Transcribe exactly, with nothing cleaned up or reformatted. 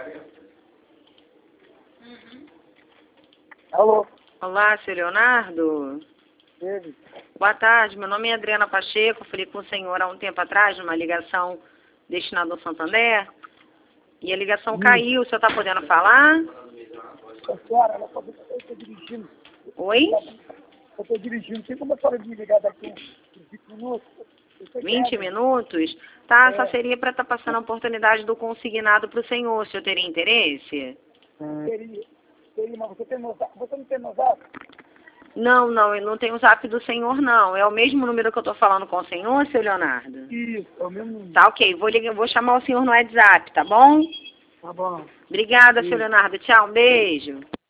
Uhum. Alô? Olá, seu Leonardo. Ele? Boa tarde, meu nome é Adriana Pacheco, falei com o senhor há um tempo atrás, numa ligação destinada ao Santander, e a ligação Hum. caiu, o senhor está podendo falar? A senhora, ela pode... eu estou dirigindo. Oi? Eu estou dirigindo, tem como a senhora me ligar daqui uns vinte minutos? vinte minutos? Tá, É. só seria para estar passando a oportunidade do consignado para o senhor, o senhor teria interesse? Hum. Teria, teria, mas você, tem meu zap? Você não tem meu zap? Não, não, eu não tenho o zap do senhor, não. É o mesmo número que eu estou falando com o senhor, seu Leonardo? Isso, é o mesmo número. Tá, ok. Vou, ligar, vou chamar o senhor no WhatsApp, tá bom? Tá bom. Obrigada, Isso. seu Leonardo. Tchau, um beijo.